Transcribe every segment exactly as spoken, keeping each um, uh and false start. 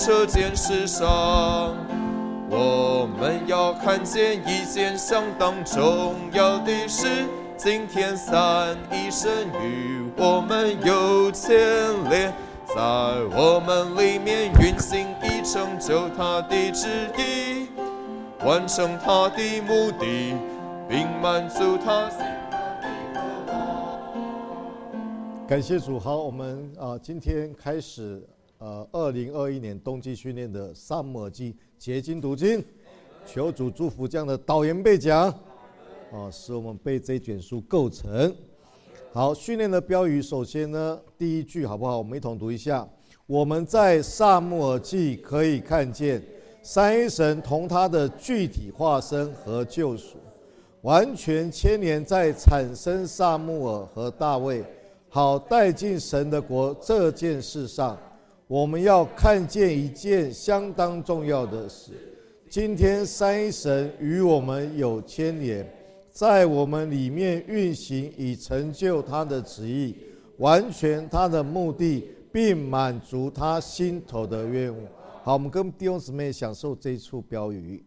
这件事上，我们要看见一件相当重要的事。今天三一神与我们有牵连，在我们里面运行，以成就他的旨意，完成他的目的，并满足他心的渴望。 感谢主。好，我们啊、呃，今天开始呃，二零二一年冬季训练的撒母耳记结晶读经，求主祝福这样的导言背讲。哦，使我们被这卷书构成。好，训练的标语，首先呢，第一句好不好？我们一同读一下。我们在撒母耳记可以看见三一神同他的具体化身和救赎，完全牵连在产生撒母耳和大卫，好带进神的国这件事上。我们要看见一件相当重要的事。今天三一神与我们有牵连，在我们里面运行，以成就他的旨意，完全他的目的，并满足他心头的愿望。好，我们跟弟兄姊妹享受这一处标语。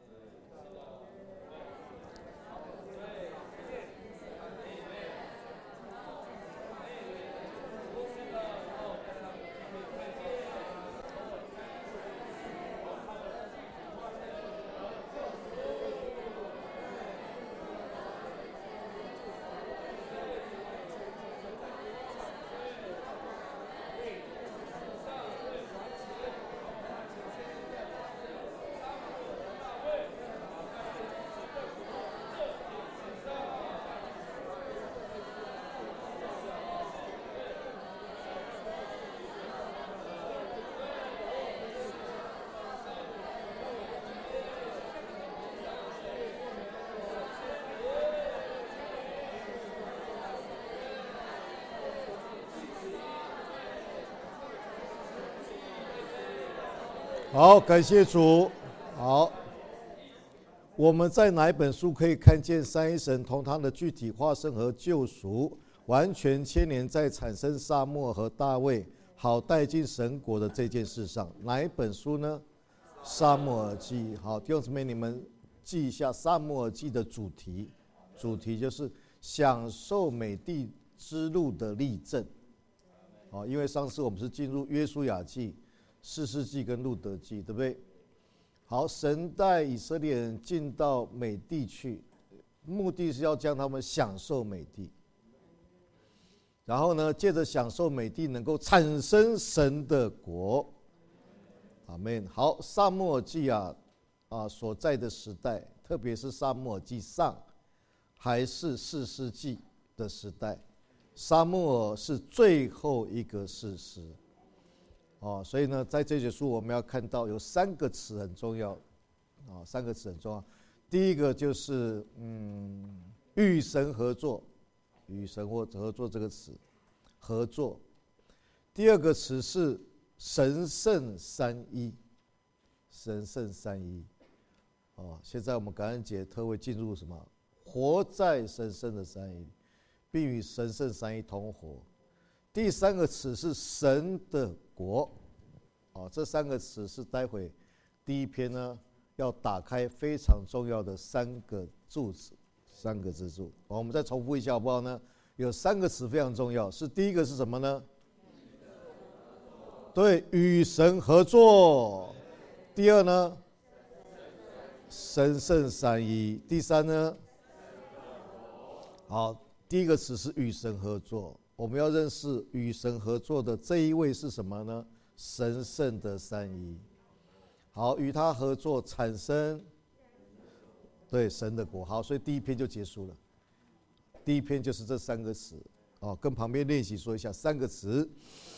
好，感谢主。好，我们在哪一本书可以看见三一神同他的具体化身和救赎，完全牵连在产生撒母耳和大卫，好带进神国的这件事上？哪一本书呢？撒母耳记。好，弟兄姊妹，你们记一下撒母耳记的主题，主题就是享受美地之路的例证。好，因为上次我们是进入约书亚记、士师记跟路得记，对不对？好，神带以色列人进到美地去，目的是要将他们享受美地，然后呢，借着享受美地，能够产生神的国。阿们。好，撒母耳记啊啊所在的时代，特别是撒母耳记上，还是士师记的时代，撒母耳是最后一个士师。哦，所以呢，在这节书我们要看到有三个词很重要，啊、哦，三个词很重要。第一个就是嗯，与神合作，与神或合作这个词，合作。第二个词是神圣三一，神圣三一。哦，现在我们感恩节特会进入什么？活在神圣的三一，并与神圣三一同活。第三个词是神的国。哦，这三个词是待会第一篇呢要打开非常重要的三个柱子，三个支柱。我们再重复一下好不好呢？有三个词非常重要，是第一个是什么呢？对，与神合作。第二呢，神圣三一。第三呢，好，第一个词是与神合作。我们要认识与神合作的这一位是什么呢？神圣的三一。好，与他合作产生对神的国。好，所以第一篇就结束了。第一篇就是这三个词。哦，跟旁边练习说一下三个词。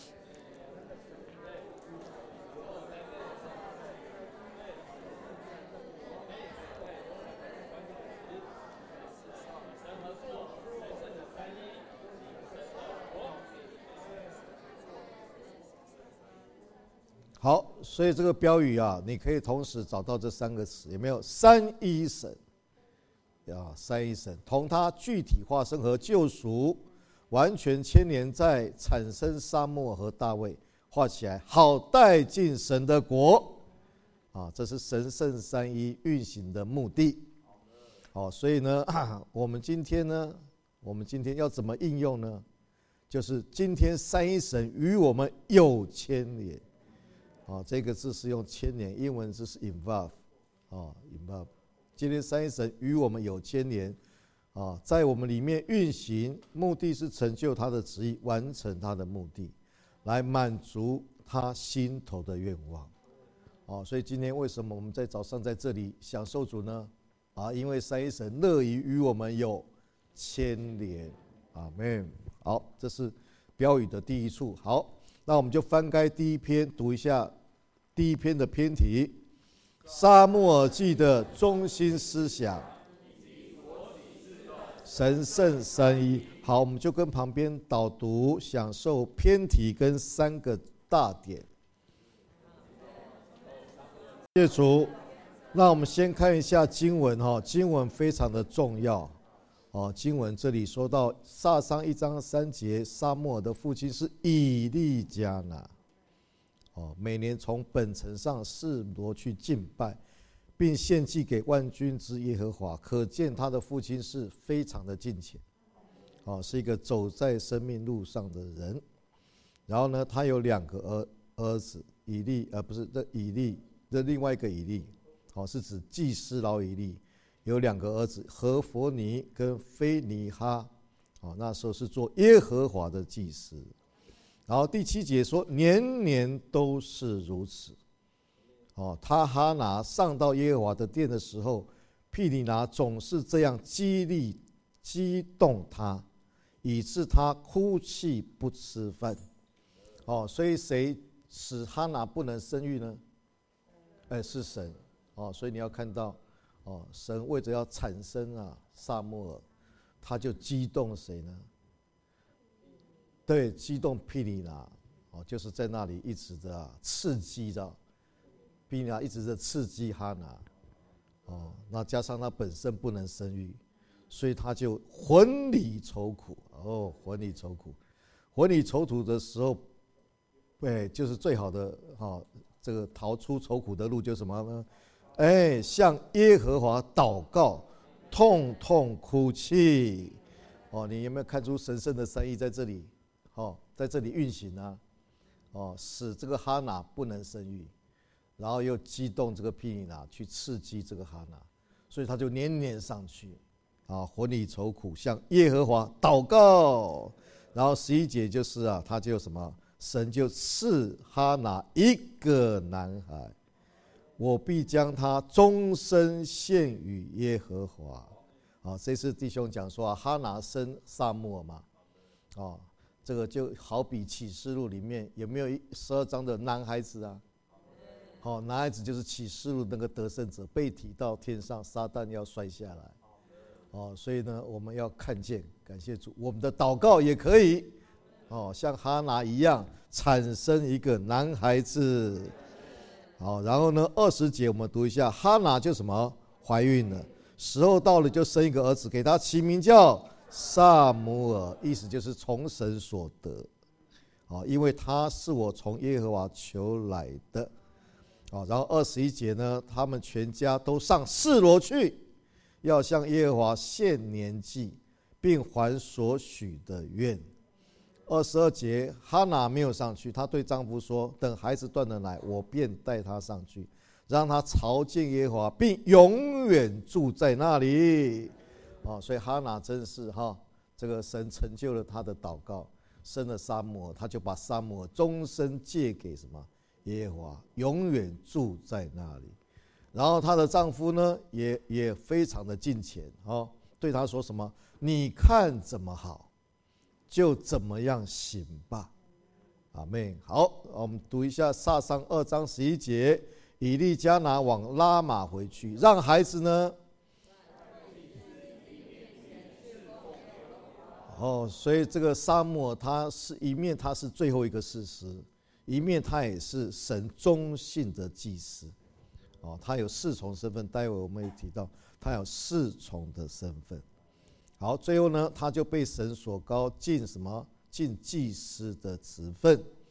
好，所以这个标语啊，你可以同时找到这三个词，有没有？三一神啊，三一神同他具体化身和救赎，完全牵连在产生撒母耳和大卫， 画起来，好带进神的国。啊，这是神圣三一运行的目的。好，所以呢，我们今天呢，我们今天要怎么应用呢？就是今天三一神与我们有牵连。啊，这个字是用牵连，英文字是 involve。啊 ，involve。今天三一神与我们有牵连。啊，在我们里面运行，目的是成就他的旨意，完成他的目的，来满足他心头的愿望。哦，所以今天为什么我们在早上在这里享受主呢？啊，因为三一神乐于与我们有牵连。阿们。好，这是标语的第一处。好，那我们就翻开第一篇，读一下第一篇的篇题：撒母耳记的中心思想。神圣三一。好，我们就跟旁边导读，享受篇题跟三个大点。谢主，那我们先看一下经文哈，经文非常的重要哦。经文这里说到撒商一章三节，撒母耳的父亲是以利加拿，哦，每年从本城上示罗去敬拜，并献祭给万军之耶和华，可见他的父亲是非常的敬虔，哦，是一个走在生命路上的人。然后呢，他有两个儿儿子，以利，呃，不是这以利。这另外一个以利，哦，是指祭司老以利，有两个儿子何弗尼跟菲尼哈，哦，那时候是做耶和华的祭司。然后第七节说，年年都是如此。哦，他哈拿上到耶和华的殿的时候，毗尼拿总是这样激励激动他，以致他哭泣不吃饭。哦，所以谁使哈拿不能生育呢？哎，是神哦，所以你要看到哦，神为着要产生啊撒母耳，他就激动谁呢？对，激动毗尼拿哦，就是在那里一直的、啊、刺激着毗尼拿，一直在刺激哈拿哦，那加上他本身不能生育，所以他就魂里愁苦哦，魂里愁苦，魂里愁苦的时候，对，就是最好的哦。这个逃出愁苦的路就是什么呢？哎，向耶和华祷告，痛痛哭泣。哦，你有没有看出神圣的三一在这里？哦，在这里运行啊！哦，使这个哈拿不能生育，然后又激动这个毗尼拿去刺激这个哈拿，所以他就年年上去啊，魂里愁苦，向耶和华祷告。然后十一节就是啊，他就什么？神就赐哈拿一个男孩，我必将他终身献与耶和华。啊，这次弟兄讲说啊，哈拿生撒母耳嘛，哦，这个就好比启示录里面有没有十二章的男孩子啊？好，男孩子就是启示录那个得胜者，被提到天上，撒旦要摔下来。哦，所以呢，我们要看见，感谢主，我们的祷告也可以。哦，像哈拿一样产生一个男孩子。好，然后呢，二十节我们读一下，哈拿就什么怀孕了，时候到了就生一个儿子，给他起名叫撒母耳，意思就是从神所得。好，因为他是我从耶和华求来的。好，然后二十一节呢，他们全家都上示罗去，要向耶和华献年祭，并还所许的愿。二十二节，哈拿没有上去，她对丈夫说：“等孩子断了奶，我便带他上去，让他朝见耶和华，并永远住在那里。”哦，所以哈拿真是哈，这个神成就了他的祷告，生了撒母耳，他就把撒母耳终身借给什么耶和华，永远住在那里。然后她的丈夫呢，也也非常的敬虔，哦，对她说什么？你看怎么好，就怎么样行吧。阿们。好，我们读一下撒商二章十一节，以利加拿往拉玛回去，让孩子呢，哦，所以这个撒母耳他是一面他是最后一个士师，一面他也是神忠信的祭司。哦，他有侍从身份，待会我们也提到他有侍从的身份。好，最后呢，他就被神所膏，尽什么？尽祭司的职分。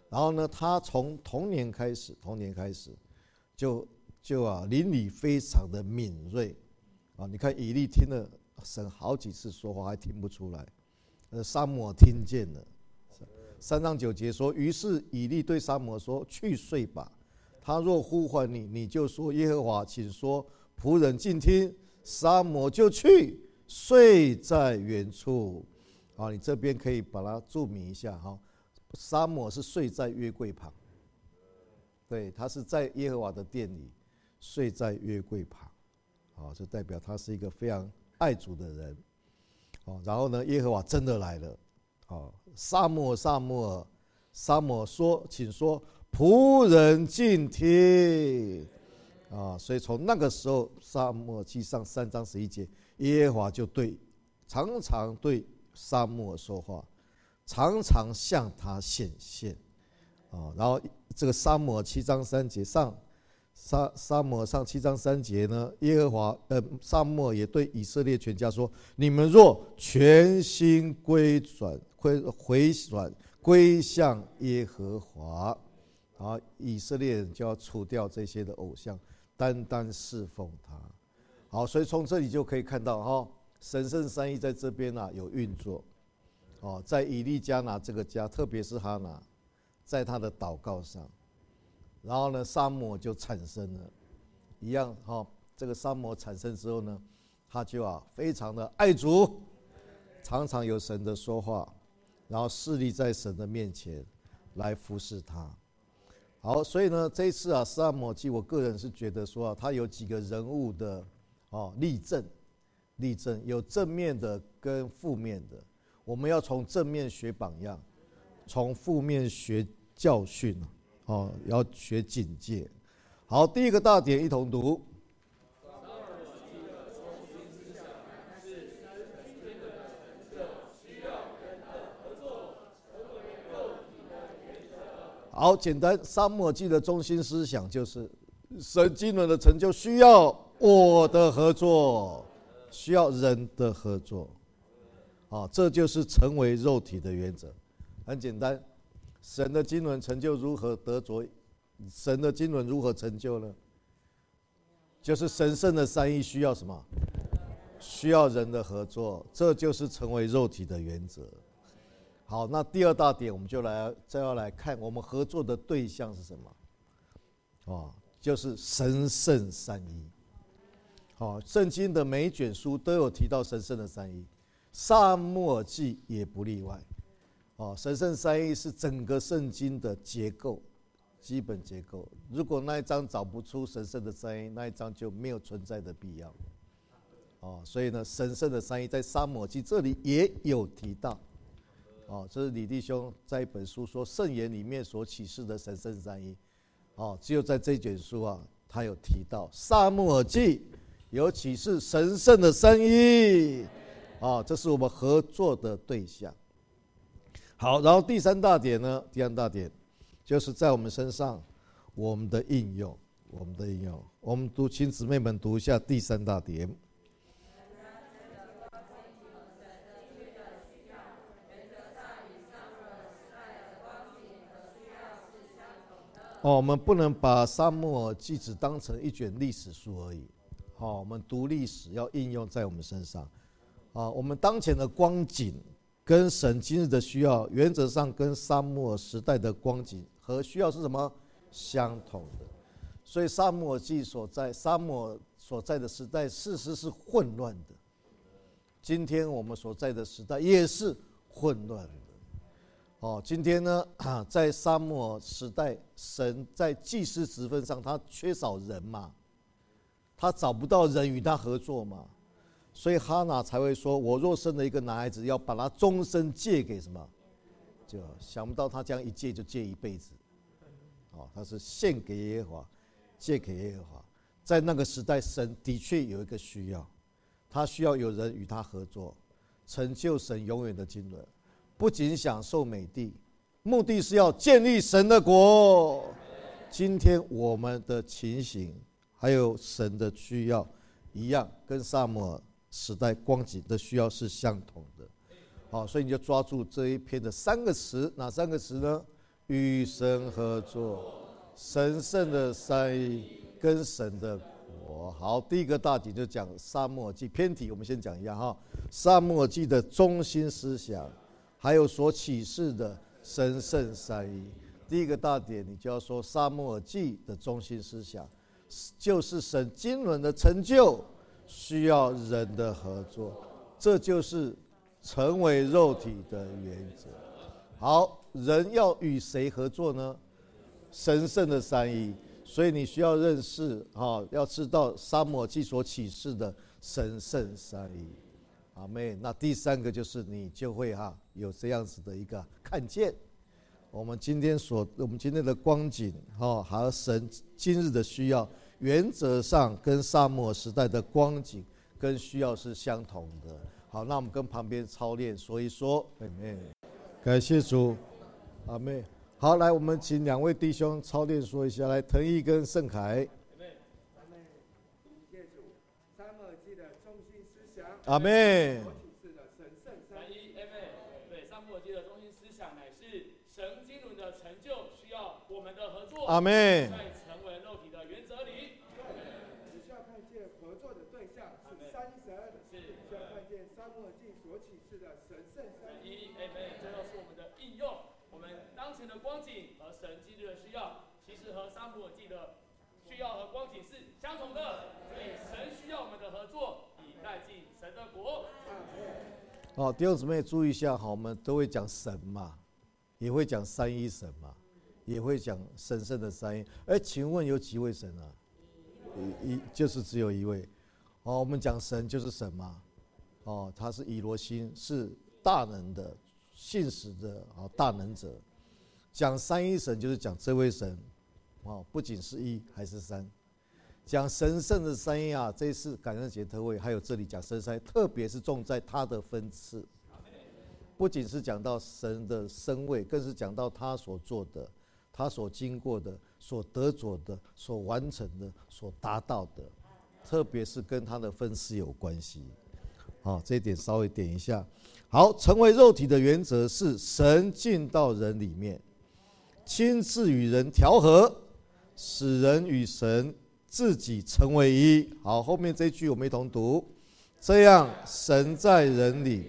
然后呢，他从童年开始，童年开始就就啊，邻里非常的敏锐啊。你看以利听了神好几次说话，还听不出来，呃，撒母耳听见了。三章九节说，于是以利对撒母耳说：“去睡吧。他若呼唤你，你就说耶和华，请说，仆人静听。撒母耳就去睡在原处。”好，你这边可以把它注明一下哈。撒母耳是睡在约柜旁，对，他是在耶和华的殿里睡在约柜旁，好，这代表他是一个非常爱主的人。好，然后呢，耶和华真的来了。好，撒母耳，撒母耳，撒母耳说：“请说，仆人静听。”啊，所以从那个时候，撒母耳记上三章十一节，耶和华就对常常对撒母耳说话，常常向他显现。啊，然后这个撒母耳七章三节上，撒撒母耳上七章三节呢，耶和华呃撒母耳也对以色列全家说：“你们若全心归转。”回回转归向耶和华，啊，以色列人就要除掉这些的偶像，单单侍奉他。好，所以从这里就可以看到哈，神圣三一在这边啊有运作，哦，在以利加拿这个家，特别是哈拿，在他的祷告上，然后呢，撒母耳就产生了，一样哈，这个撒母耳产生之后呢，他就啊非常的爱主，常常有神的说话。然后侍立在神的面前来服侍他。好，所以呢，这一次啊，撒母耳记，我个人是觉得说啊，他有几个人物的哦例证，例证有正面的跟负面的，我们要从正面学榜样，从负面学教训，哦，要学警戒。好，第一个大点一同读。好，简单，撒母耳记的中心思想就是神经纶的成就需要我的合作，需要人的合作，啊，这就是成为肉体的原则。很简单，神的经纶成就如何得着？神的经纶如何成就呢？就是神圣的三一需要什么？需要人的合作，这就是成为肉体的原则。好，那第二大点，我们就来再要来看我们合作的对象是什么？哦，就是神圣三一。好，圣经的每一卷书都有提到神圣的三一，撒母耳记也不例外。哦，神圣三一是整个圣经的结构，基本结构。如果那一章找不出神圣的三一，那一章就没有存在的必要。哦，所以呢，神圣的三一在撒母耳记这里也有提到。哦，这是李弟兄在一本书说圣言里面所启示的神圣三一。哦，只有在这卷书啊，他有提到撒母耳记有启示神圣的三一。哦，这是我们合作的对象。好，然后第三大点呢，第三大点就是在我们身上我们的应用，我们的应用，我们读，请姊妹们读一下第三大点。哦，我们不能把撒母耳记只当成一卷历史书而已。好，我们读历史要应用在我们身上。啊，我们当前的光景跟神今日的需要，原则上跟撒母耳时代的光景和需要是什么相同的。所以撒母耳记所在，撒母耳所在的时代，事实是混乱的。今天我们所在的时代也是混乱的。哦，今天呢，在撒母耳时代，神在祭司职分上，他缺少人嘛，他找不到人与他合作嘛，所以哈拿才会说：“我若生了一个男孩子，要把他终身借给什么？”就想不到他这样一借就借一辈子。哦，他是献给耶和华，借给耶和华。在那个时代，神的确有一个需要，他需要有人与他合作，成就神永远的经纶。不仅享受美地，目的是要建立神的国。今天我们的情形还有神的需要一样，跟撒母耳时代光景的需要是相同的。好，所以你就抓住这一篇的三个词，哪三个词呢？ 与神合作，神圣的三一跟神的国。好，第一个大点就讲撒母耳记，偏题我们先讲一下哈。撒母耳记的中心思想，还有所启示的神圣三一。第一个大点，你就要说撒母耳记的中心思想，就是神经纶的成就需要人的合作，这就是成为肉体的原则。好，人要与谁合作呢？神圣的三一。所以你需要认识、哦、要知道撒母耳记所启示的神圣三一。阿们。那第三个就是你就会、哈、有这样子的一个看见，我们今天所我们今天的光景、哦、和神今日的需要，原则上跟撒母耳时代的光景跟需要是相同的。好，那我们跟旁边操练说一说。阿们。感谢主。阿们。好，来，我们请两位弟兄操练说一下。来，腾毅跟盛凯。阿们。 对，撒母耳记的中心思想乃是神经纶的成就需要我们的合作。 阿们。 在成为肉体的原则里， 只需要看见合作的对象是三一神，是需要看见撒母耳记所启示的神圣三一。 阿们。最后是我们的应用。我们当前的光景和神今日的需要，其实和撒母耳记的需要和光景是相同的，所以神需要我们的合作，以带进神的国。 好，弟兄姊妹注意一下，好，我们都会讲神嘛，也会讲三一神嘛，也会讲神圣的三一。哎，请问有几位神啊？一就是只有一位。哦，我们讲神就是神嘛，哦，他是以罗星，是大能的。信实的大能者。讲三一神就是讲这位神不仅是一还是三。讲神圣的三一啊，这一次感恩节特会还有这里讲神三，特别是重在他的分次，不仅是讲到神的身位，更是讲到他所做的，他所经过的，所得着的，所完成的，所达到的，特别是跟他的分次有关系。好，这一点稍微点一下。好，成为肉体的原则是神进到人里面，亲自与人调和，使人与神自己成为一。好，后面这句我们一同读。这样，神在人里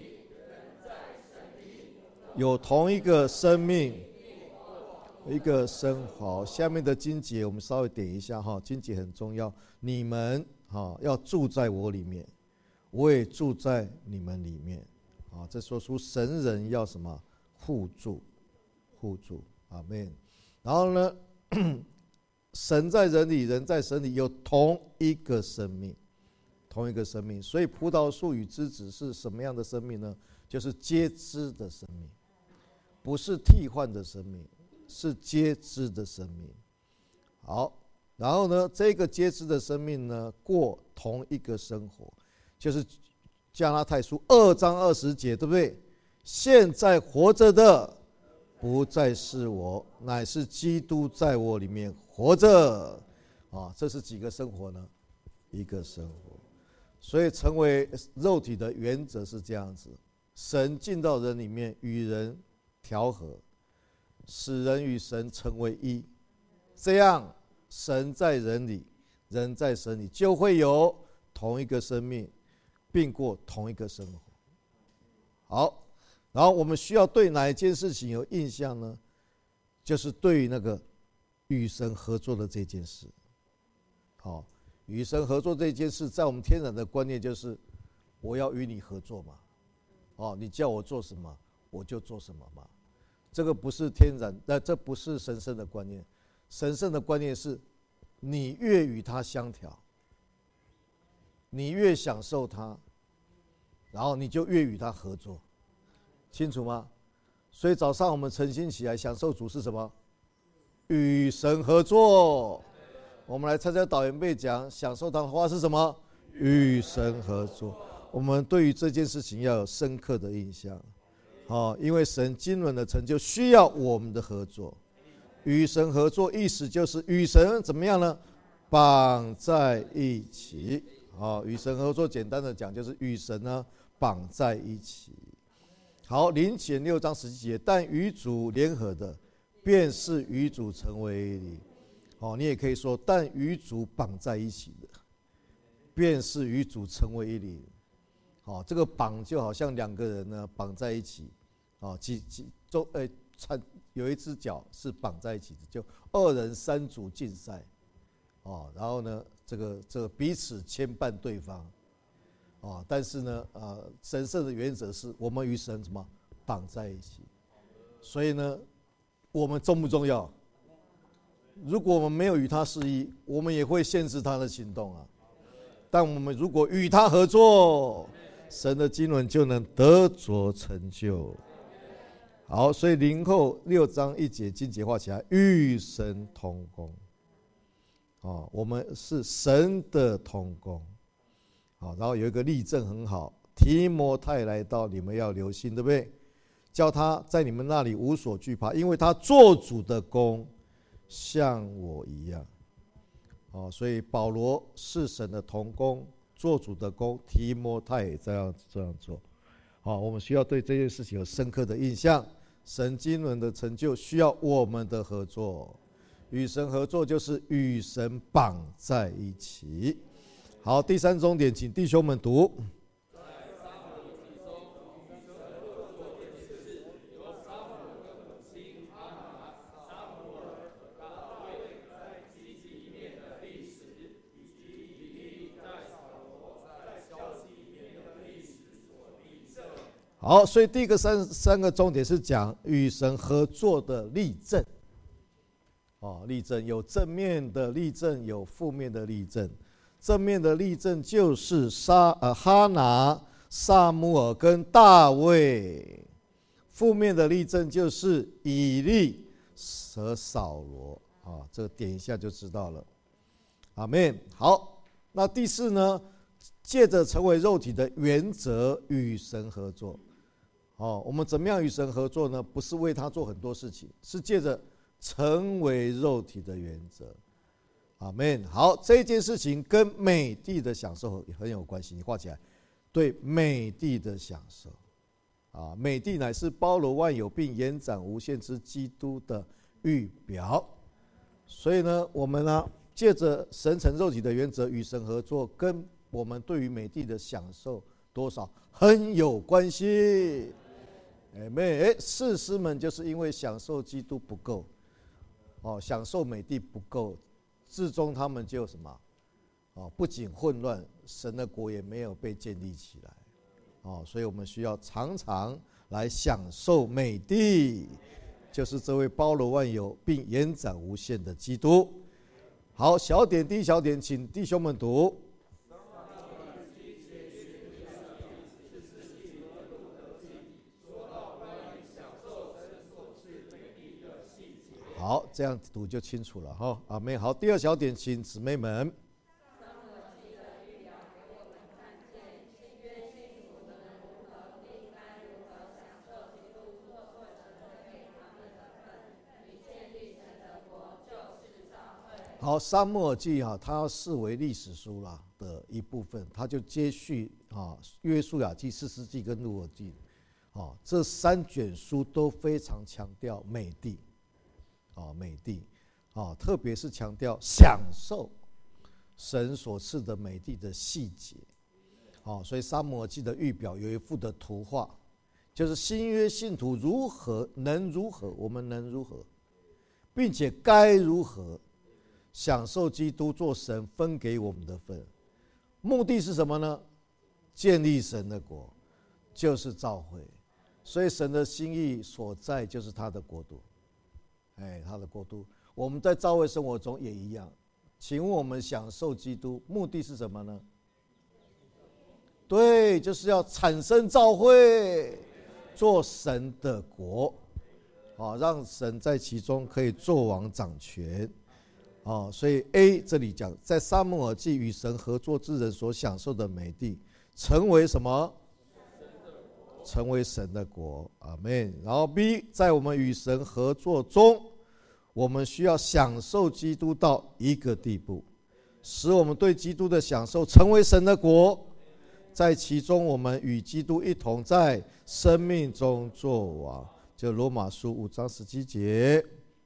有同一个生命，一个生活。下面的经节我们稍微点一下哈，经节很重要。你们哈要住在我里面，我也住在你们里面。啊，这说出神人要什么互助，互助，阿们。然后呢，神在人里，人在神里，有同一个生命，同一个生命。所以葡萄树与枝子是什么样的生命呢？就是接枝的生命，不是替换的生命，是接枝的生命。好，然后呢，这个接枝的生命呢，过同一个生活，就是加拉太书二章二十节，对不对？现在活着的不再是我，乃是基督在我里面活着。啊，这是几个生活呢？一个生活。所以成为肉体的原则是这样子：神进到人里面，与人调和，使人与神成为一。这样，神在人里，人在神里，就会有同一个生命，并过同一个生活。好，然后我们需要对哪一件事情有印象呢？就是对于那个与神合作的这件事。好，与神合作这件事，在我们天然的观念就是我要与你合作嘛。哦，你叫我做什么，我就做什么嘛。这个不是天然，那这不是神圣的观念。神圣的观念是，你越与他相调，你越享受他，然后你就越与他合作，清楚吗？所以早上我们晨兴起来享受主是什么？与神合作。我们来参加导言背讲，享受他的话是什么？与神合作。我们对于这件事情要有深刻的印象。好，因为神经纶的成就需要我们的合作。与神合作意思就是与神怎么样呢？绑在一起。好，与神合作简单的讲就是与神呢绑在一起。好，林前六章十七节，但与主联合的便是与主成为一体。哦，你也可以说，但与主绑在一起的，便是与主成为一体。哦，这个绑就好像两个人呢绑在一起，哦，几几中诶，有一只脚是绑在一起的，就二人三足竞赛，哦，然后呢，这个这个彼此牵绊对方，哦，但是呢，呃，神圣的原则是我们与神什么绑在一起，所以呢，我们重不重要？如果我们没有与他示意，我们也会限制他的行动啊。但我们如果与他合作，神的经纶就能得着成就。好，所以林后六章一节经节画起来，与神同工。哦，我们是神的同工。好，然后有一个例证很好，提摩太来到，你们要留心，对不对？叫他在你们那里无所惧怕，因为他做主的工像我一样。哦，所以保罗是神的同工，做主的工，提摩太也这样这样做。好，我们需要对这件事情有深刻的印象。神经纶的成就需要我们的合作，与神合作就是与神绑在一起。好，第三重点，请弟兄们读。好，所以第一个三三个重点是讲与神合作的例证。哦，例证有正面的例证，有负面的例证。正面的例证就是撒呃哈拿、撒母耳跟大卫；负面的例证就是以利和扫罗。啊，这个点一下就知道了。阿们。好，那第四呢？借着成为肉体的原则与神合作。哦，我们怎么样与神合作呢？不是为他做很多事情，是借着成为肉体的原则。阿们。好，这件事情跟美地的享受很有关系，你画起来。对美地的享受，啊，美地乃是包罗万有并延展无限之基督的预表。所以呢，我们呢，借着神成肉体的原则与神合作，跟我们对于美地的享受多少很有关系。哎妹，士师们就是因为享受基督不够，哦，享受美地不够，至终他们就什么，哦，不仅混乱，神的国也没有被建立起来，哦，所以我们需要常常来享受美地，就是这位包罗万有并延展无限的基督。好，小点第一小点，请弟兄们读。好，这样读就清楚了哈。阿们。好，第二小点，请姊妹们。好，撒母耳记啊，它视为历史书啦的一部分，它就接续啊约书亚记、士师记跟路尔记，啊，这三卷书都非常强调美地。啊，美地，啊，特别是强调享受神所赐的美地的细节，啊，所以撒母耳记的预表有一幅的图画，就是新约信徒如何能如何，我们能如何，并且该如何享受基督做神分给我们的份。目的是什么呢？建立神的国，就是召会，所以神的心意所在就是他的国度。哎，他的国度，我们在召会生活中也一样。请问我们享受基督，目的是什么呢？对，就是要产生召会，做神的国，啊，让神在其中可以作王掌权，啊，所以 A 这里讲，在撒母耳记与神合作之人所享受的美地，成为什么？成为神的国，阿们。然后 B 在我们与神合作中，我们需要享受基督到一个地步，使我们对基督的享受成为神的国，在其中我们与基督一同在生命中作王。就罗马书五章十七节，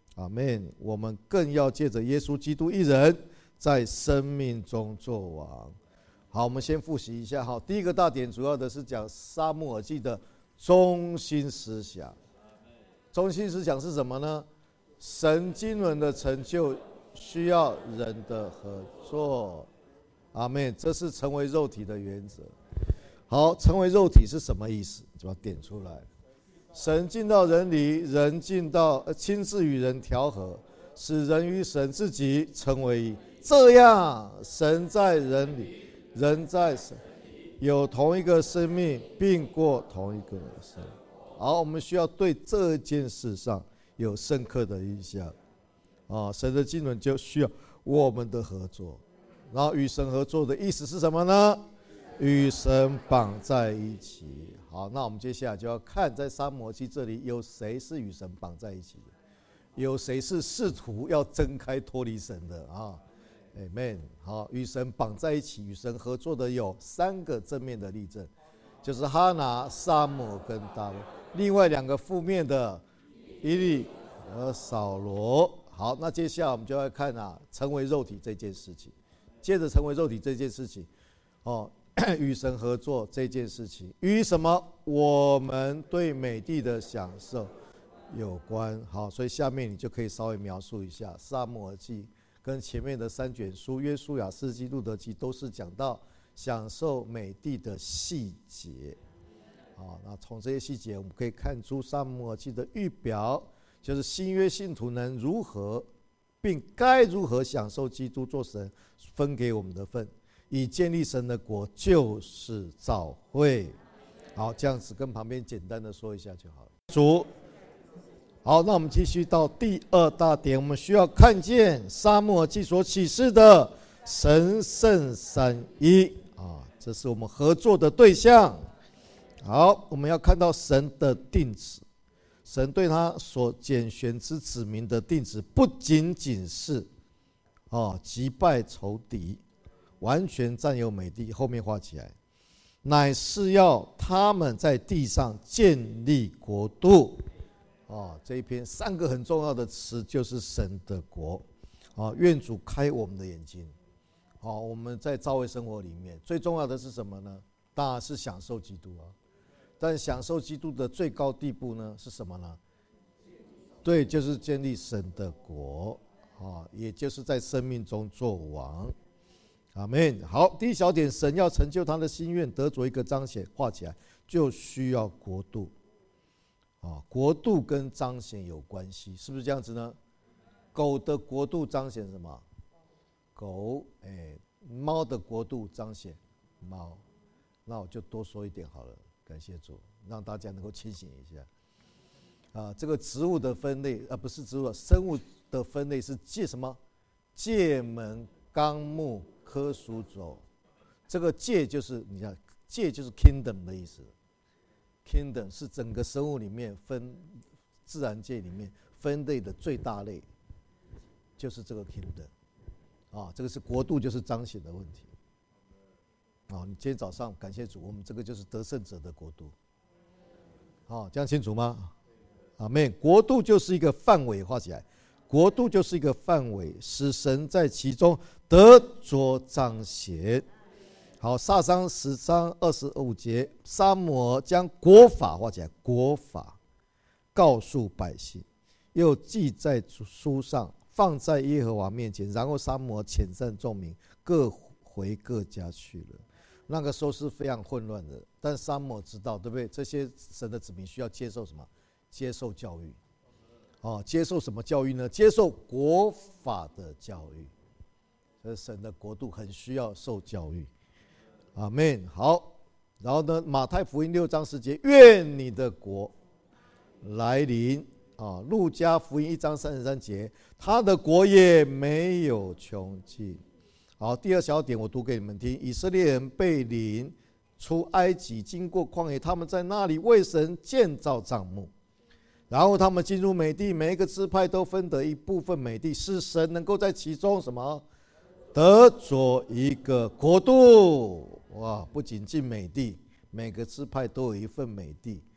阿们。我们更要借着耶稣基督一人，在生命中作王。好，我们先复习一下。好，第一个大点主要的是讲撒母耳记的中心思想。中心思想是什么呢？神经纶的成就需要人的合作。阿们，这是成为肉体的原则。好，成为肉体是什么意思？就要点出来。神进到人里，人进到、呃、亲自与人调和，使人与神自己成为一，这样神在人里，人在神，有同一个生命，并过同一个生。好，我们需要对这件事上有深刻的印象。啊，神的经纶就需要我们的合作。然后与神合作的意思是什么呢？与神绑在一起。好，那我们接下来就要看在撒母耳记这里有谁是与神绑在一起的，有谁是试图要挣开脱离神的啊 ？Amen。好，与神绑在一起，与神合作的有三个正面的例证，就是哈拿、撒母耳跟大卫。另外两个负面的，以利和扫罗。好，那接下来我们就要看啊，成为肉体这件事情。接着成为肉体这件事情，哦，与神合作这件事情，与什么？我们对美地的享受有关。好，所以下面你就可以稍微描述一下撒母耳记跟前面的三卷书约书亚、士记、路得记都是讲到享受美地的细节。好，那从这些细节我们可以看出撒母耳记的预表，就是新约信徒能如何并该如何享受基督做神分给我们的份，以建立神的国，就是教会。好，这样子跟旁边简单的说一下就好了。主，好，那我们继续到第二大点，我们需要看见撒母耳记所启示的神圣三一啊，这是我们合作的对象。好，我们要看到神的定旨。神对他所拣选之子民的定旨，不仅仅是哦击败仇敌，完全占有美地，后面画起来，乃是要他们在地上建立国度。哦，这一篇三个很重要的词就是神的国。哦，愿主开我们的眼睛。哦，我们在教会生活里面最重要的是什么呢？当然是享受基督啊。但享受基督的最高地步呢是什么呢？对，就是建立神的国啊，也就是在生命中作王。阿们。好，第一小点，神要成就他的心愿，得着一个彰显，画起来就需要国度啊，国度跟彰显有关系，是不是这样子呢？狗的国度彰显什么？狗，哎，猫的国度彰显猫。那我就多说一点好了。感谢主，让大家能够清醒一下。啊，这个植物的分类，啊，不是植物，生物的分类是界什么？界门纲目科属种。这个界就是你看，界就是 kingdom 的意思。kingdom 是整个生物里面分自然界里面分类的最大类，就是这个 kingdom。啊，这个是国度，就是彰显的问题。哦，你今天早上感谢主，我们这个就是得胜者的国度。好，这样清楚吗？阿们。国度就是一个范围，画起来。国度就是一个范围，使神在其中得着彰显。好，撒商十章二十五节，撒母耳将国法画起来，国法告诉百姓，又记在书上，放在耶和华面前。然后撒母耳遣散众民，各回各家去了。那个时候是非常混乱的，但撒母耳知道，对不对？这些神的子民需要接受什么？接受教育。哦，接受什么教育呢？接受国法的教育。这神的国度很需要受教育。阿们。好，然后呢？马太福音六章十节，愿你的国来临。啊，路加福音一章三十三节，他的国也没有穷尽。好，第二小点我读给你们听。以色列人被领出埃及，经过旷野，他们在那里为神建造帐幕，然后他们进入美地，每一个支派都分得一部分美地，使神能够在其中什么得着一个国度。哇，不仅进美地，每个支派都有一份美地。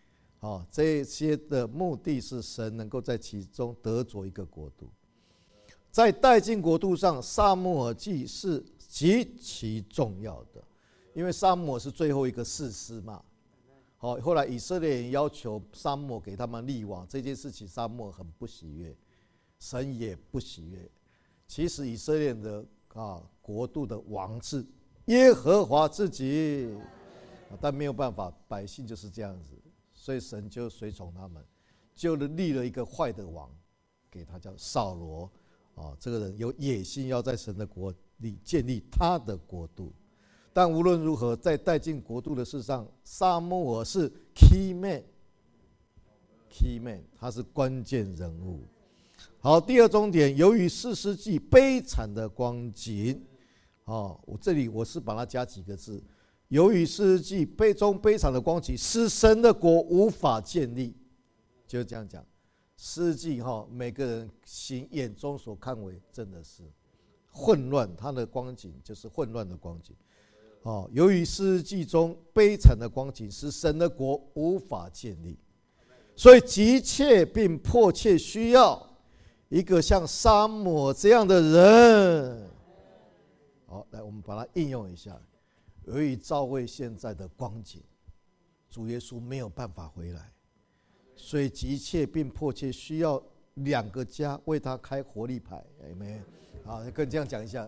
哦，这些的目的是神能够在其中得着一个国度。在带进国度上，撒母耳记是极其重要的，因为撒母耳是最后一个士师嘛。好，后来以色列人要求撒母耳给他们立王，这件事情撒母耳很不喜悦，神也不喜悦。其实以色列的啊国度的王是耶和华自己，但没有办法，百姓就是这样子，所以神就随从他们，就立了一个坏的王给他，叫扫罗。啊，这个人有野心，要在神的国里建立他的国度。但无论如何，在带进国度的事上，撒母耳是 key man，key man， 他是关键人物。好，第二重点，由于士师记悲惨的光景，哦，我这里我是把它加几个字，由于士师记悲中悲惨的光景，使神的国无法建立，就是这样讲。士师记哈，每个人心眼中所看为真的是混乱，他的光景就是混乱的光景。哦，由于士师记中悲惨的光景，使神的国无法建立，所以急切并迫切需要一个像撒母耳这样的人。好，来我们把它应用一下。由于教会现在的光景，主耶稣没有办法回来，所以急切并迫切需要两个家为他开活力牌，有没有？好，跟这样讲一下。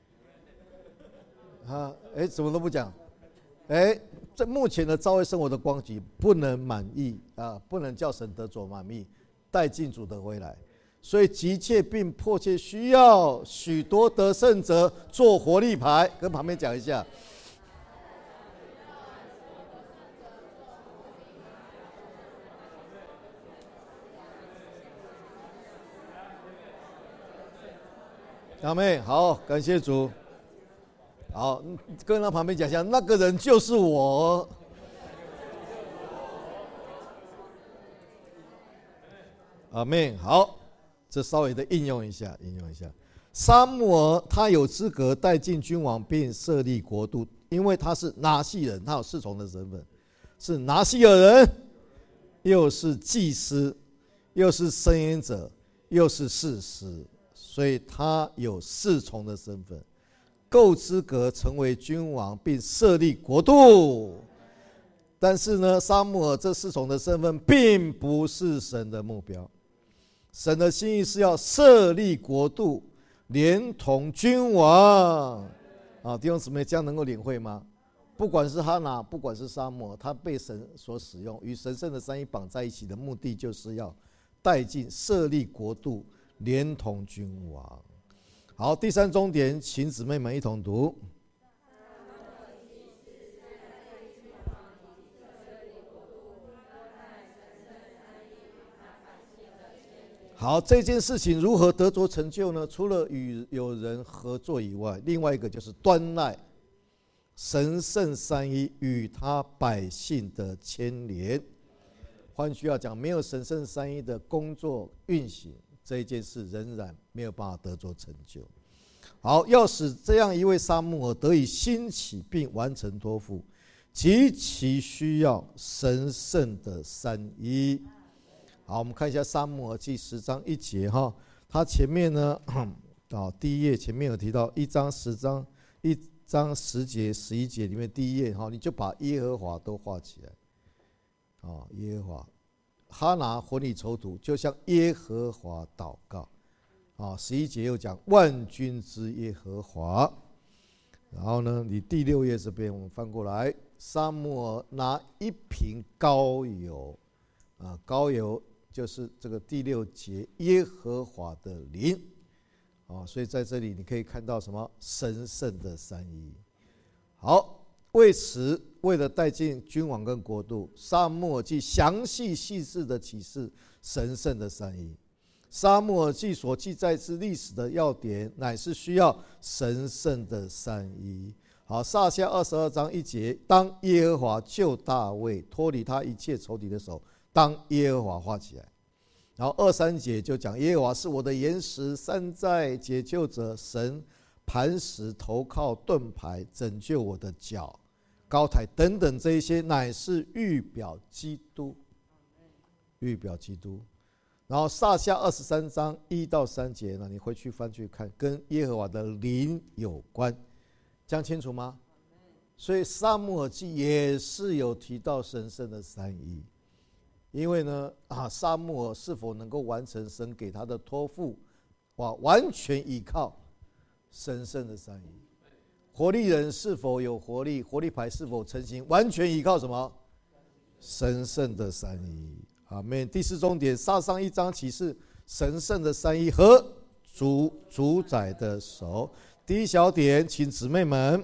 啊，哎，怎么都不讲？哎，在目前的教会生活的光景不能满意啊，不能叫神得着满意，带进主的回来，所以急切并迫切需要许多得胜者做活力牌，跟旁边讲一下。阿妹，好，感谢主。好，跟他旁边讲一下，那个人就是我。阿妹，好，这稍微的应用一下，应用一下。撒母耳他有资格带进君王并设立国度，因为他是拿细人，他有侍从的身份，是拿细尔人，又是祭司，又是申言者，又是士师，所以他有侍从的身份，够资格成为君王并设立国度。但是呢，撒母耳这侍从的身份并不是神的目标，神的心意是要设立国度，连同君王。啊，弟兄姊妹，这样能够领会吗？不管是哈拿，不管是撒母耳，他被神所使用，与神圣的三一绑在一起的目的，就是要带进设立国度，连同君王。好，第三重点，请姊妹们一同读。好，这件事情如何得着成就呢？除了与有人合作以外，另外一个就是端赖神圣三一与他百姓的牵连。换句话讲，没有神圣三一的工作运行，这一件事仍然没有办法得着成就。好，要使这样一位撒母耳得以兴起并完成托付，极其需要神圣的三一。好，我们看一下撒母耳记十章一节哈，它前面呢，啊，第一页前面有提到一章十章一章十节十一节里面第一页哈，你就把耶和华都画起来，啊，耶和华，哈拿魂里愁土，就向耶和华祷告，啊，十一节又讲万军之耶和华，然后呢，你第六页这边我们翻过来，撒母耳拿一瓶膏油，啊，膏油。就是这个第六节耶和华的灵，啊，所以在这里你可以看到什么神圣的三一。好，为此为了带进君王跟国度，撒母耳记详细细致的启示神圣的三一。撒母耳记所记载之历史的要点，乃是需要神圣的三一。好，撒下二十二章一节，当耶和华救大卫脱离他一切仇敌的手，当耶和华画起来。然后二三节就讲耶和华是我的岩石，山寨解救者，神磐石投靠盾牌，拯救我的脚，高台等等，这一些乃是预表基督。 预表基督。然后撒下二十三章一到三节呢，你回去翻去看，跟耶和华的灵有关，讲清楚吗？所以撒母耳记也是有提到神圣的三一，因为呢啊，撒母耳是否能够完成神给他的托付，哇，完全依靠神圣的三一。活力人是否有活力，活力牌是否成型，完全依靠什么？神圣的三一。阿们。第四重点，撒上一章启示神圣的三一和主主宰的手。第一小点，请姊妹们。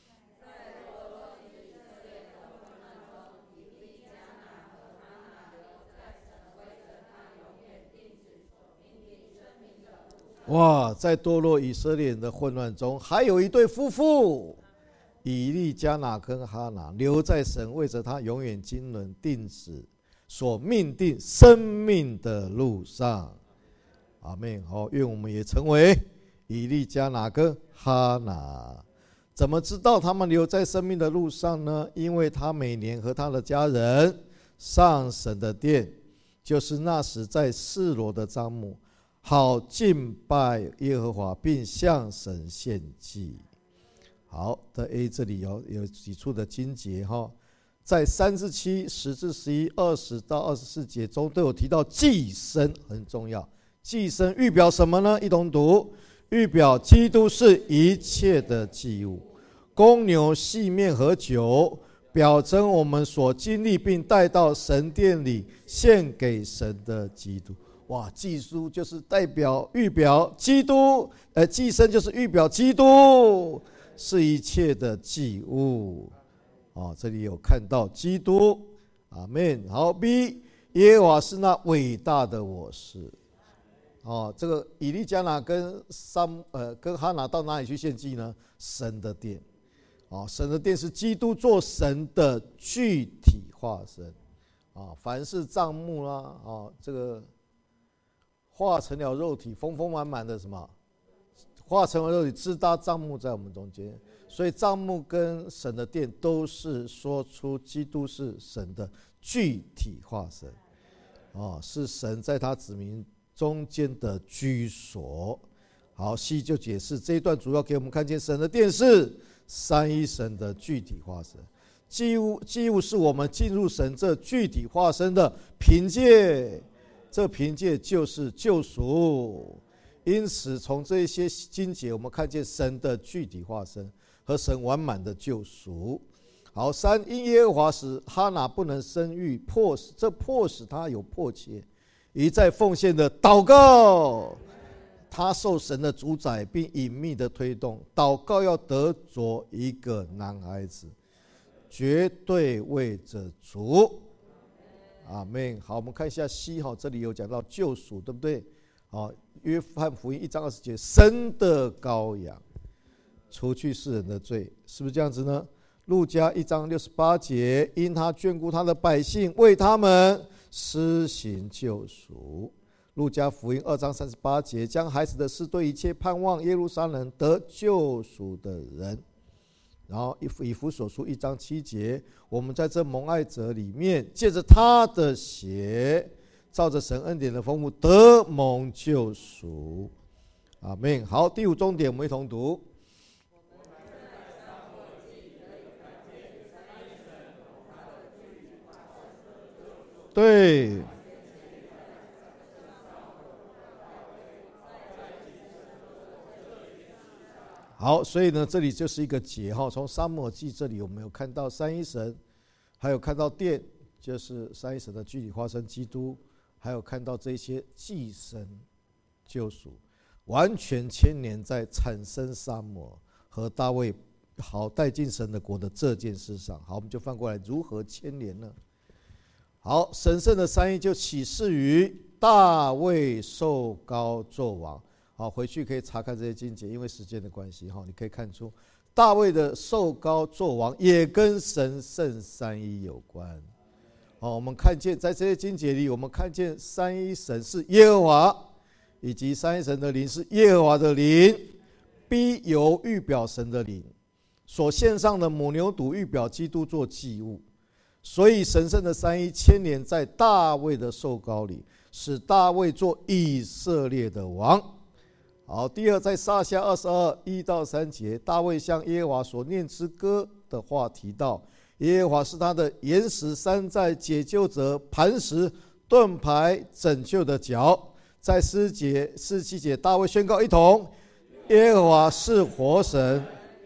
哇，在堕落以色列人的混乱中，还有一对夫妇，以利加拿跟哈拿留在神为着他永远经纶定旨所命定生命的路上。阿们。好，愿我们也成为以利加拿跟哈拿。怎么知道他们留在生命的路上呢？因为他每年和他的家人上神的殿，就是那时在示罗的帐幕，好敬拜耶和华，并向神献祭。好，在 A 这里有有几处的经节哈，在三至七、十至十一、二十到二十四节中都有提到祭牲，很重要。祭牲预表什么呢？一同读，预表基督是一切的祭物，公牛、细面和酒，表征我们所经历并带到神殿里献给神的基督。哇，祭书就是代表预表基督，呃，祭牲就是预表基督是一切的祭物。哦，这里有看到基督，阿们。好 ，B， 耶和华是那伟大的我是。哦，这个以利加拿跟撒呃跟哈拿到哪里去献祭呢？神的殿。哦，神的殿是基督做神的具体化身。啊、哦，凡是帐幕啦，哦，这个化成了肉体，丰丰满满的什么？化成了肉体，支搭帐幕在我们中间。所以帐幕跟神的殿都是说出基督是神的具体化身。哦，是神在他子民中间的居所。好，西就解释这一段主要给我们看见神的殿是三一神的具体化身。祭物祭物是我们进入神这具体化身的凭借，这凭借就是救赎。因此从这一些经节我们看见神的具体化身和神完满的救赎。好，三，因耶和华使哈拿不能生育，迫使这迫使他有迫切一再奉献的祷告。他受神的主宰并隐秘的推动，祷告要得着一个男孩子，绝对为着主。阿们。好，我们看一下 C， 这里有讲到救赎，对不对？好，约翰福音一章二十节，神的羔羊除去世人的罪，是不是这样子呢？路加一章六十八节，因他眷顾他的百姓，为他们施行救赎。路加福音二章三十八节，将孩子的事对一切盼望耶路撒冷得救赎的人。然后以弗所书一章七节，我们在这蒙爱者里面，借着他的血，照着神恩典的丰富得蒙救赎。阿们。好，第五重点我们一同读。对，好，所以呢，这里就是一个结哈。从撒母耳记这里，我们有看到三一神，还有看到殿，就是三一神的具体化身基督，还有看到这些祭牲救赎，完全牵连在产生撒母耳和大卫好带进神的国的这件事上。好，我们就翻过来，如何牵连呢？好，神圣的三一就启示于大卫受膏作王。好，回去可以查看这些经节，因为时间的关系，你可以看出大卫的受膏作王也跟神圣三一有关。我们看见在这些经节里，我们看见三一神是耶和华，以及三一神的灵是耶和华的灵，必由预表神的灵所献上的母牛犊预表基督做祭物， 所以神圣的三一牵连在大卫的受膏里，使大卫做以色列的王。好，第二，在撒下二十二一到三节，大卫向耶和华所念之歌的话提到，耶和华是他的岩石、山寨、解救者、磐石、盾牌、拯救的脚。在四节、四七节，大卫宣告一同：耶和华是活神，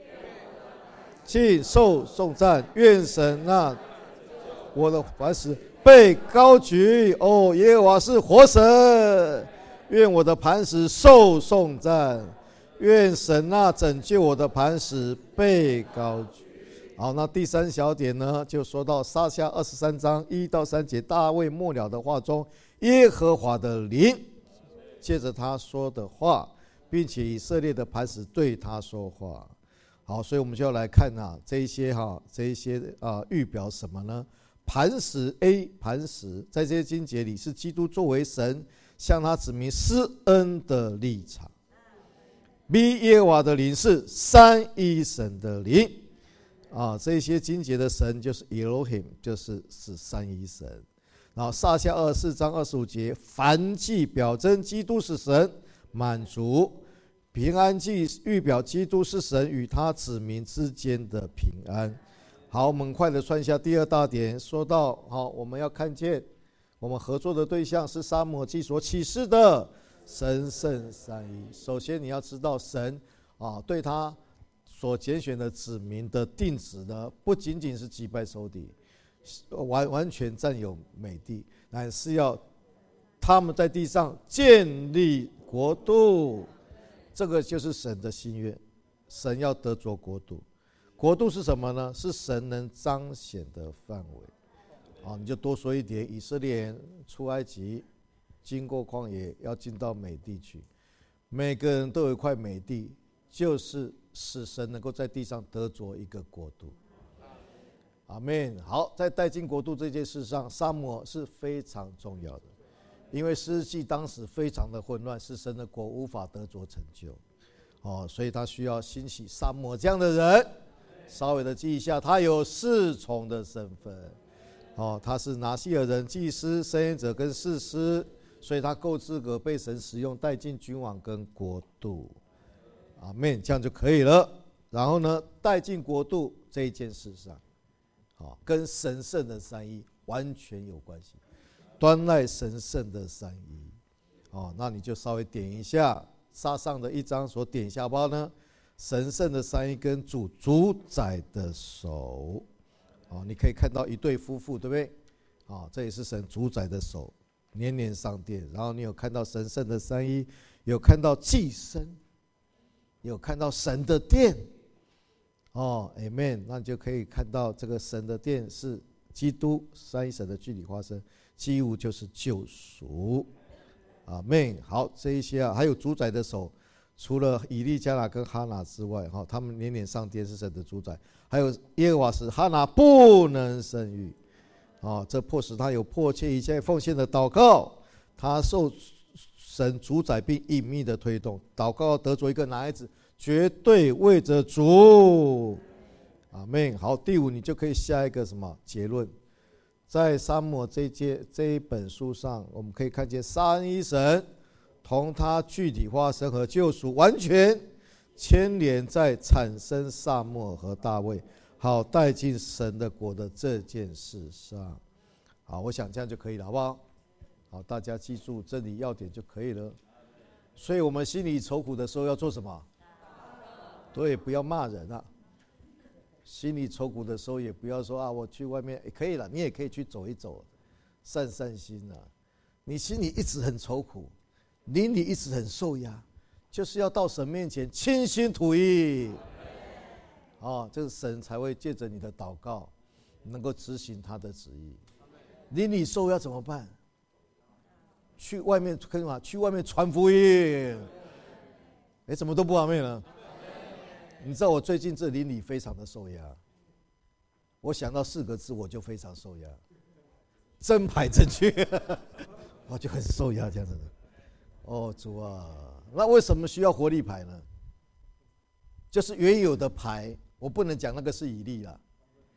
请受颂赞。愿神那我的磐石被高举，哦，耶和华是活神。愿我的磐石受颂赞，愿神那拯救我的磐石被高举。好，那第三小点呢，就说到撒下二十三章一到三节，大卫末了的话中，耶和华的灵借着他说的话，并且以色列的磐石对他说话。好，所以我们就要来看啊，这一些哈，这一些啊，预表什么呢？磐石 A 磐石，在这些经节里是基督作为神向他指明施恩的立场。B 耶和华的灵是三一神的灵啊，这些经节的神就是 Elohim， 就是是三一神。然后撒下二十四章二十五节，燔祭表征基督是神，满足平安祭预表基督是神与他子民之间的平安。好，我们很快的串一下第二大点，说到好，我们要看见我们合作的对象是撒母耳记所启示的神圣三一。首先你要知道神啊，对他所拣选的子民的定旨呢，不仅仅是击败仇敌，完完全占有美地，乃是要他们在地上建立国度。这个就是神的心愿，神要得着国度。国度是什么呢？是神能彰显的范围。好，你就多说一点，以色列人出埃及，经过旷野，要进到美地去。每个人都有一块美地，就是使神能够在地上得着一个国度。阿们。好，在带进国度这件事上，撒母耳是非常重要的，因为士师记当时非常的混乱，是神的国无法得着成就。哦，所以他需要兴起撒母耳这样的人。稍微的记一下，他有四重的身份。哦，他是拿西尔人、祭司、申言者跟士师，所以他够资格被神使用，带进君王跟国度。阿们，这样就可以了。然后呢，带进国度这一件事上，好，跟神圣的三一完全有关系，端赖神圣的三一。哦，那你就稍微点一下撒上的一章所点下包呢，神圣的三一跟主主宰的手。哦，你可以看到一对夫妇，对不对？哦，这也是神主宰的手，年年上殿。然后你有看到神圣的三一，有看到祭牲，有看到神的殿。哦 ，Amen， 那你就可以看到这个神的殿是基督三一神的具体化身，祭物就是救赎。阿们。好，这一些啊，还有主宰的手。除了以利加拿跟哈拿之外，他们年年上殿是神的主宰，还有耶和华使哈拿不能生育，这迫使他有迫切一切奉献的祷告，他受神主宰并隐秘的推动，祷告得着一个男孩子，绝对为着主。阿们。好，第五你就可以下一个什么结论？在撒母耳这一节这一本书上，我们可以看见三一神同他具体化身和救赎完全牵连在产生撒母耳和大卫，好带进神的国的这件事上。好，我想这样就可以了，好不好？好，大家记住这里要点就可以了。所以我们心里愁苦的时候要做什么？对，不要骂人啊。心里愁苦的时候也不要说啊，我去外面也可以了，你也可以去走一走，散散心啊。你心里一直很愁苦，灵里一直很受压，就是要到神面前倾心吐意，哦，这个神才会借着你的祷告，能够执行他的旨意。灵里受压怎么办？去外面干嘛？去外面传福音。哎，怎么都不阿们了？你知道我最近这灵里非常的受压，我想到四个字我就非常受压，真牌正确，我就很受压这样子的。哦，主啊，那为什么需要活力牌呢？就是原有的牌，我不能讲那个是以利啦，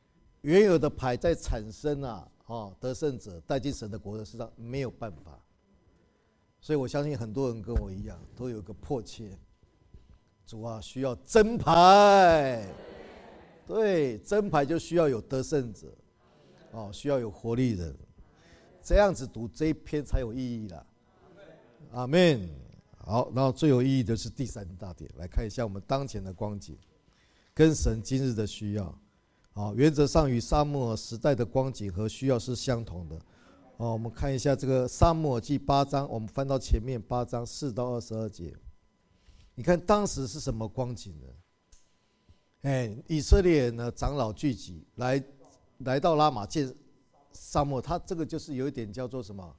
原有的牌在产生啊，哦，得胜者带进神的国的事上没有办法。所以我相信很多人跟我一样，都有一个迫切，主啊，需要真牌。对，真牌就需要有得胜者，哦，需要有活力人，这样子读这一篇才有意义啦。阿们。好，然后最有意义的是第三大点，来看一下我们当前的光景，跟神今日的需要，啊，原则上与撒母耳时代的光景和需要是相同的。哦，我们看一下这个撒母耳记八章，我们翻到前面八章四到二十二节，你看当时是什么光景呢？哎，以色列人呢，长老聚集来，来到拉玛见撒母耳，他这个就是有一点叫做什么？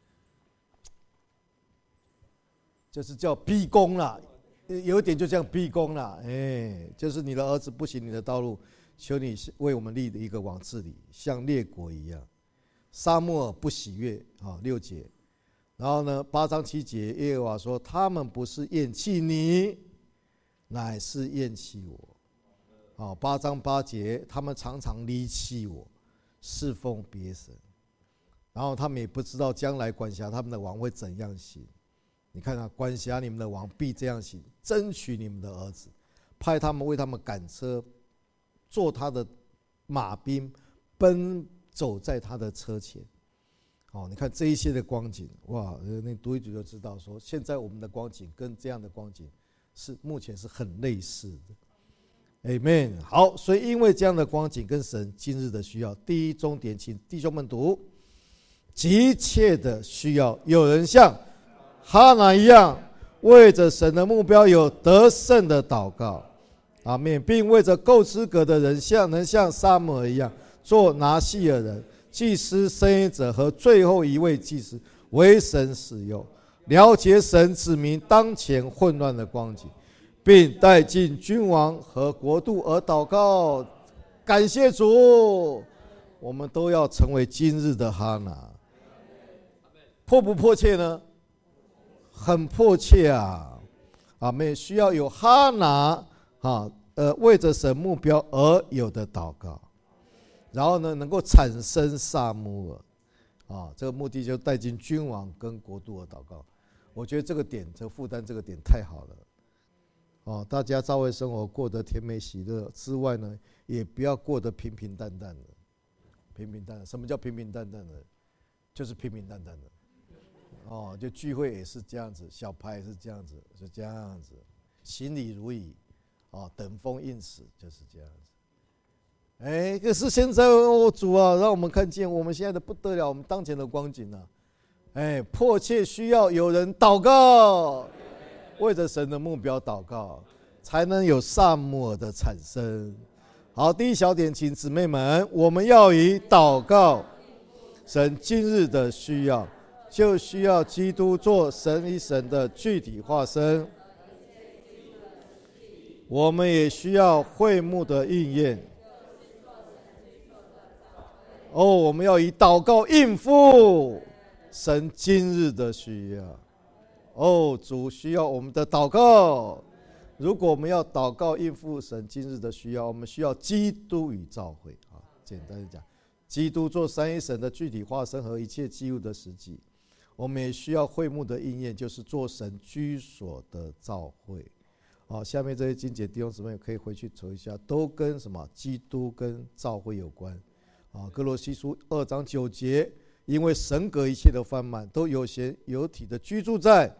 就是叫逼宫啦，有一点就这样逼宫啦，哎，就是你的儿子不行你的道路，求你为我们立的一个王治理，像列国一样。撒母耳不喜悦，啊，六节。然后呢，八章七节，耶和华说：“他们不是厌弃你，乃是厌弃我。”好，八章八节，他们常常离弃我，侍奉别神。然后他们也不知道将来管辖他们的王会怎样行。你看啊，管辖你们的王必这样行，争取你们的儿子，派他们为他们赶车，做他的马兵，奔走在他的车前。哦，你看这一些的光景，哇，你读一读就知道说，现在我们的光景跟这样的光景是目前是很类似的。Amen。好，所以因为这样的光景跟神今日的需要，第一重点，请弟兄们读，急切的需要有人像哈拿一样，为着神的目标有得胜的祷告，阿们，并为着够资格的人像能像撒母耳一样做拿细耳人、祭司、生意者和最后一位祭司，为神使用，了解神子民当前混乱的光景，并带进君王和国度而祷告。感谢主，我们都要成为今日的哈拿。迫不迫切呢？很迫切啊！啊，们需要有哈拿啊，呃，为着神目标而有的祷告，然后呢，能够产生撒母耳啊，这个目的就带进君王跟国度而祷告。我觉得这个点，这个负担这个点太好了。哦，大家教会生活过得甜美喜乐之外呢，也不要过得平平淡淡的。平平淡淡，什么叫平平淡淡的？就是平平淡淡的。哦，就聚会也是这样子，小牌也是这样子，是这样子，行礼如仪，哦，等风应死，就是这样子。哎，可是现在哦，主啊，让我们看见我们现在的不得了，我们当前的光景啊，哎，迫切需要有人祷告，为着神的目标祷告，才能有撒母耳的产生。好，第一小点，请姊妹们，我们要以祷告神今日的需要。就需要基督做神与神的具体化身，我们也需要会幕的应验。哦，我们要以祷告应付神今日的需要。哦，主需要我们的祷告。如果我们要祷告应付神今日的需要，我们需要基督与教会啊。简单的讲，基督做三一神的具体化身和一切基督的实际。我们也需要会幕的应验，就是做神居所的教会。好，下面这些经节弟兄姊妹可以回去瞅一下，都跟什么？基督跟教会有关。啊，哥罗西书二章九节，因为神格一切的丰满，都有形有体的居住在。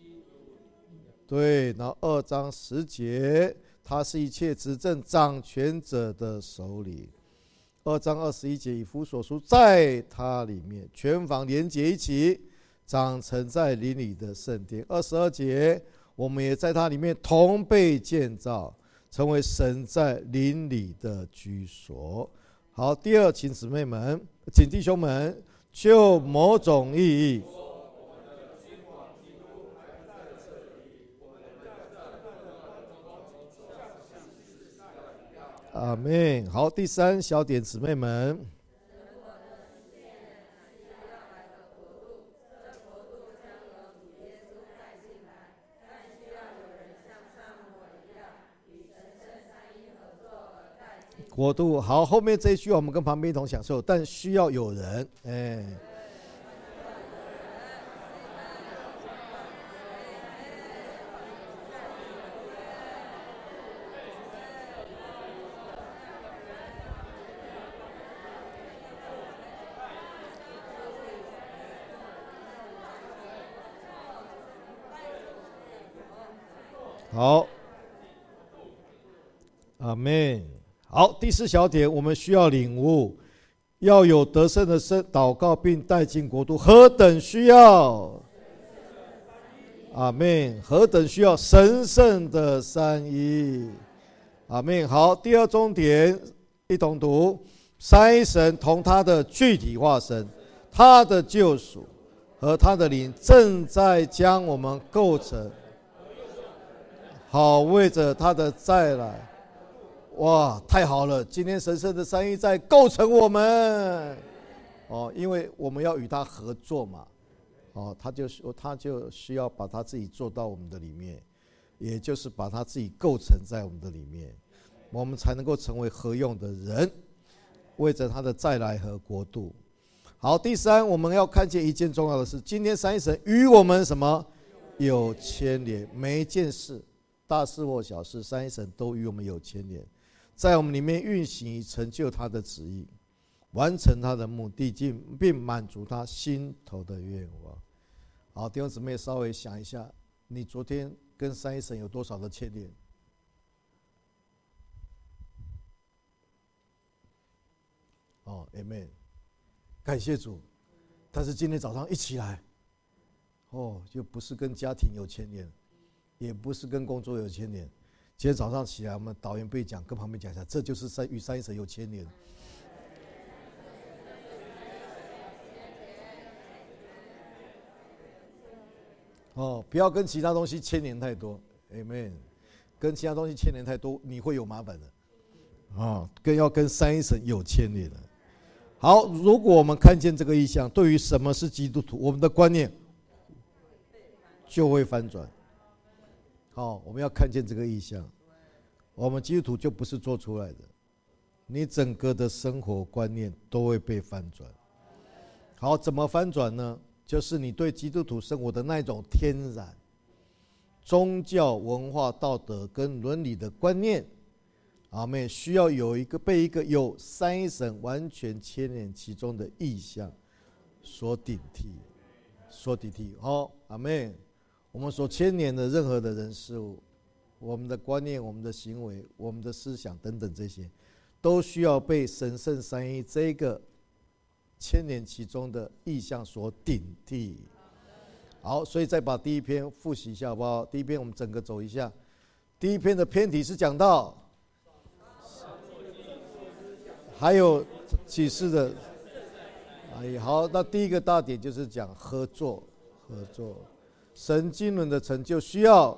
对，然后二章十节，他是一切执政掌权者的首领。二章二十一节，以弗所书在他里面全房连结一起，长成在灵里的圣殿。二十二节，我们也在它里面同被建造，成为神在灵里的居所。好，第二，请姊妹们，请弟兄们，就某种意义，阿们。好，第三小点，姊妹们。 国度。好，后面这一句我们跟旁边一同享受，但需要有人，哎。好，阿们。好，第四小点，我们需要领悟，要有得胜的圣祷告，并带进国度，何等需要！阿们，何等需要神圣的三一！阿们。好，第二重点，一同读：三一神同他的具体化身，他的救赎和他的灵，正在将我们构成。好，为着他的再来，哇，太好了！今天神圣的三一在构成我们，哦，因为我们要与他合作嘛，哦，他就他就需要把他自己做到我们的里面，也就是把他自己构成在我们的里面，我们才能够成为合用的人，为着他的再来和国度。好，第三，我们要看见一件重要的事，今天三一神与我们什么有牵连，每一件事。大事或小事，三一神都与我们有牵连，在我们里面运行成就他的旨意，完成他的目的，并满足他心头的愿望。好，弟兄姊妹，稍微想一下，你昨天跟三一神有多少的牵连？哦 ，Amen， 感谢主。但是今天早上一起来，哦，就不是跟家庭有牵连。也不是跟工作有牵连。今天早上起来，我们导演被讲，跟旁边讲一下，这就是三与三一神有牵连。哦，不要跟其他东西牵连太多 ，Amen。跟其他东西牵连太多，你会有麻烦的。哦，更要跟三一神有牵连的。好，如果我们看见这个意象，对于什么是基督徒，我们的观念就会翻转。好，我们要看见这个意象，我们基督徒就不是做出来的，你整个的生活观念都会被翻转。好，怎么翻转呢？就是你对基督徒生活的那种天然宗教文化道德跟伦理的观念，阿们，需要有一个被一个有三一神完全牵连其中的意象所顶替，所顶替。好，阿们。我们所牵连的任何的人事物，我们的观念、我们的行为、我们的思想等等，这些都需要被神圣三一这个牵连其中的意象所顶替。好，所以再把第一篇复习一下好不好？第一篇我们整个走一下。第一篇的篇题是讲到，还有启示的。哎，好，那第一个大点就是讲合作，合作。神经论的成就需要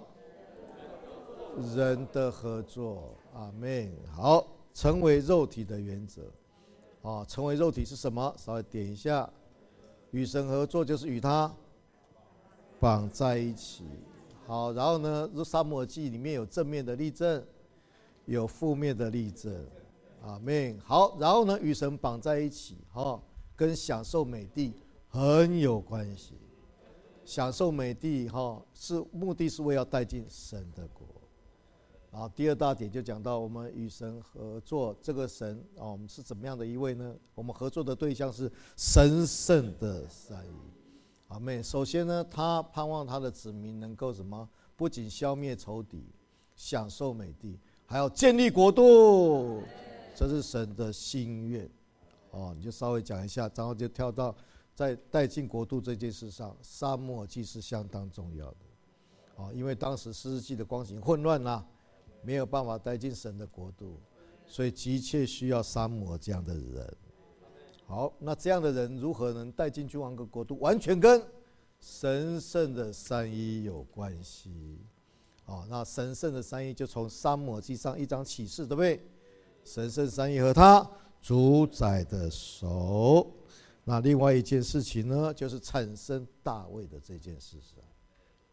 人的合作，阿们。好，成为肉体的原则，啊，成为肉体是什么？稍微点一下，与神合作就是与他绑在一起。好，然后呢，撒母耳记里面有正面的例证，有负面的例证，阿们。好，然后呢，与神绑在一起，哈，跟享受美地很有关系。享受美地，哈，是目的是为要带进神的国。然后第二大点就讲到我们与神合作，这个神啊，我们是怎么样的一位呢？我们合作的对象是神圣的三一。阿们。首先呢，他盼望他的子民能够什么？不仅消灭仇敌，享受美地，还要建立国度，这是神的心愿。哦，你就稍微讲一下，然后就跳到。在带进国度这件事上，撒母耳记是相当重要的，哦，因为当时士师记的光景混乱啦、啊，没有办法带进神的国度，所以急切需要撒母耳这样的人。好，那这样的人如何能带进君王的国度？完全跟神圣的三一有关系。哦，那神圣的三一就从撒母耳记上一章启示，对不对？神圣三一和他主宰的手。那另外一件事情呢，就是产生大卫的这件事上，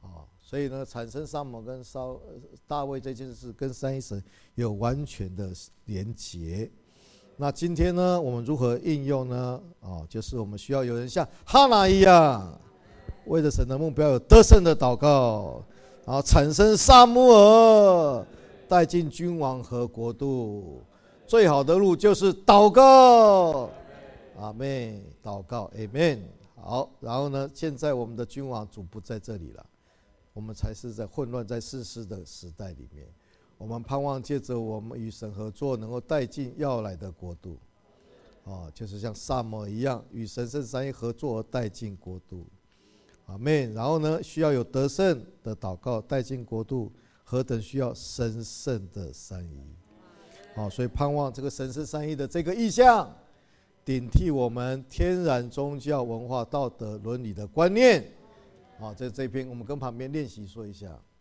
好，所以呢，产生撒母耳跟烧大卫这件事跟三一神有完全的连结。那今天呢，我们如何应用呢？哦，就是我们需要有人像哈拿一样，为着神的目标有得胜的祷告，然后产生撒母耳，带进君王和国度。最好的路就是祷告，阿们，祷告，阿们。好，然后呢，现在我们的君王主不在这里了，我们才是在混乱在世事的时代里面。我们盼望借着我们与神合作，能够带进要来的国度，哦，就是像撒母耳一样，与神圣三一合作而带进国度，阿们。然后呢，需要有得胜的祷告带进国度，何等需要神圣的三一，哦，所以盼望这个神圣三一的这个意象，顶替我们天然宗教文化、道德、伦理的观念。好，在这篇我们跟旁边练习说一下。